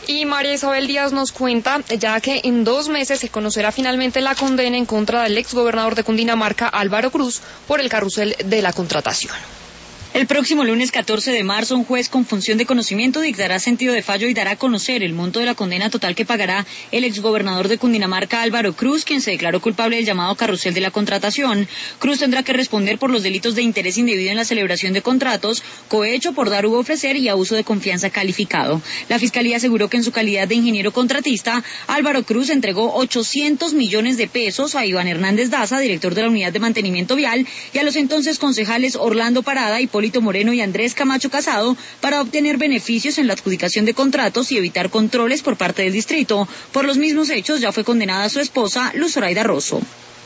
Y María Isabel Díaz nos cuenta ya que en 2 meses se conocerá finalmente la condena en contra del exgobernador de Cundinamarca, Álvaro Cruz, por el carrusel de la contratación. El próximo lunes 14 de marzo, un juez con función de conocimiento dictará sentido de fallo y dará a conocer el monto de la condena total que pagará el exgobernador de Cundinamarca, Álvaro Cruz, quien se declaró culpable del llamado carrusel de la contratación. Cruz tendrá que responder por los delitos de interés indebido en la celebración de contratos, cohecho por dar u ofrecer y abuso de confianza calificado. La Fiscalía aseguró que en su calidad de ingeniero contratista, Álvaro Cruz entregó 800 millones de pesos a Iván Hernández Daza, director de la Unidad de Mantenimiento Vial, y a los entonces concejales Orlando Parada, Hipólito Moreno y Andrés Camacho Casado para obtener beneficios en la adjudicación de contratos y evitar controles por parte del distrito. Por los mismos hechos ya fue condenada su esposa, Luz Zoraida Rosso.